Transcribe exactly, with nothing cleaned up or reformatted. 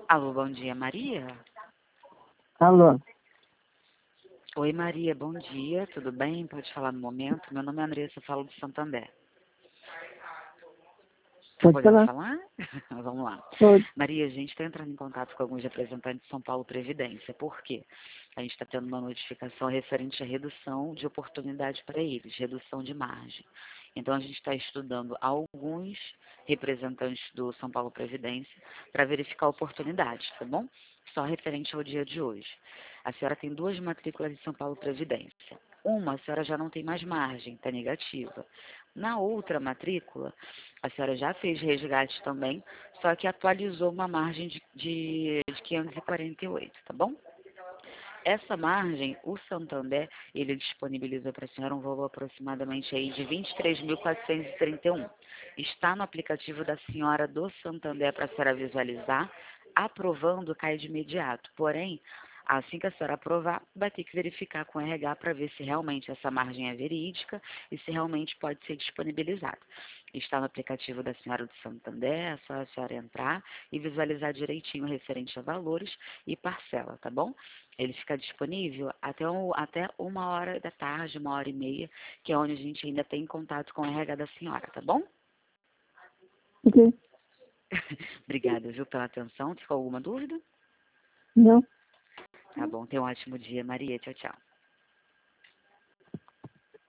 Alô, bom dia, Maria? Alô? Oi, Maria, bom dia, tudo bem? Pode falar no momento? Meu nome é Andressa, falo do Santander. Tá Pode podendo falar? falar? Vamos lá. Pode. Maria, a gente está entrando em contato com alguns representantes de São Paulo Previdência. Por quê? A gente está tendo uma notificação referente à redução de oportunidade para eles, redução de margem. Então, a gente está estudando alguns representantes do São Paulo Previdência para verificar a oportunidade, tá bom? Só referente ao dia de hoje. A senhora tem duas matrículas de São Paulo Previdência. Uma, a senhora já não tem mais margem, está negativa. Na outra matrícula, a senhora já fez resgate também, só que atualizou uma margem de, de, de quinhentos e quarenta e oito, tá bom? Essa margem, o Santander, ele disponibiliza para a senhora um valor aproximadamente aí de vinte e três mil quatrocentos e trinta e um. Está no aplicativo da senhora do Santander para a senhora visualizar. Aprovando, cai de imediato. Porém, assim que a senhora aprovar, vai ter que verificar com o R H para ver se realmente essa margem é verídica e se realmente pode ser disponibilizada. Está no aplicativo da senhora do Santander, é só a senhora entrar e visualizar direitinho referente a valores e parcela, tá bom? Ele fica disponível até, um, até uma hora da tarde, uma hora e meia, que é onde a gente ainda tem contato com o R H da senhora, tá bom? Ok. Obrigada, viu, pela atenção. Ficou alguma dúvida? Não. Tá bom, tenha um ótimo dia, Maria. Tchau, tchau.